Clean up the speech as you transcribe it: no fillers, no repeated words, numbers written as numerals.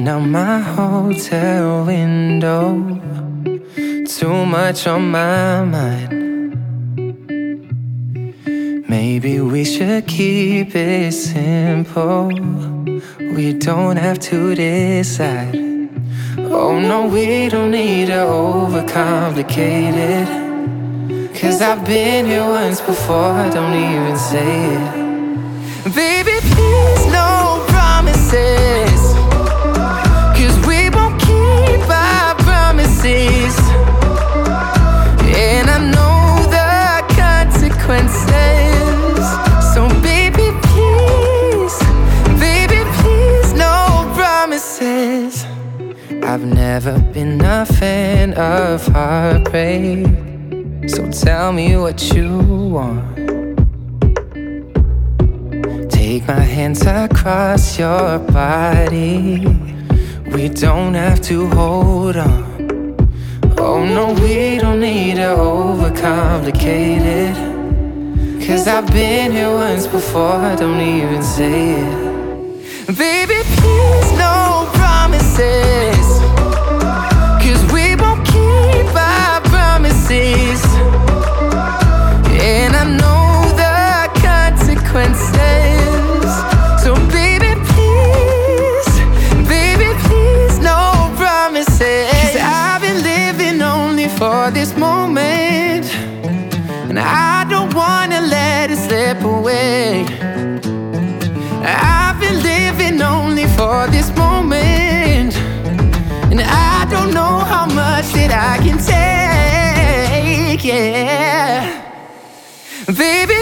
Looking out my hotel window, too much on my mind. Maybe we should keep it simple. We don't have to decide. Oh no, we don't need to overcomplicate it. 'Cause I've been here once before, don't even say it. Baby, please, no promises, 'cause we won't keep our promises. And I know the consequences. So baby, please, no promises. I've never been a fan of heartbreak, so tell me what you want. Take my hands across your body, we don't have to hold on. Oh no, we don't need to overcomplicate it. 'Cause I've been here once before, don't even say it. Baby, please, no promises, 'cause we won't keep our promises. And I know the consequences. So baby, please, no promises. 'Cause I've been living only for this moment, and I don't wanna let it slip away. I've been living only for this moment, and I don't know how much that I can take, yeah. Baby,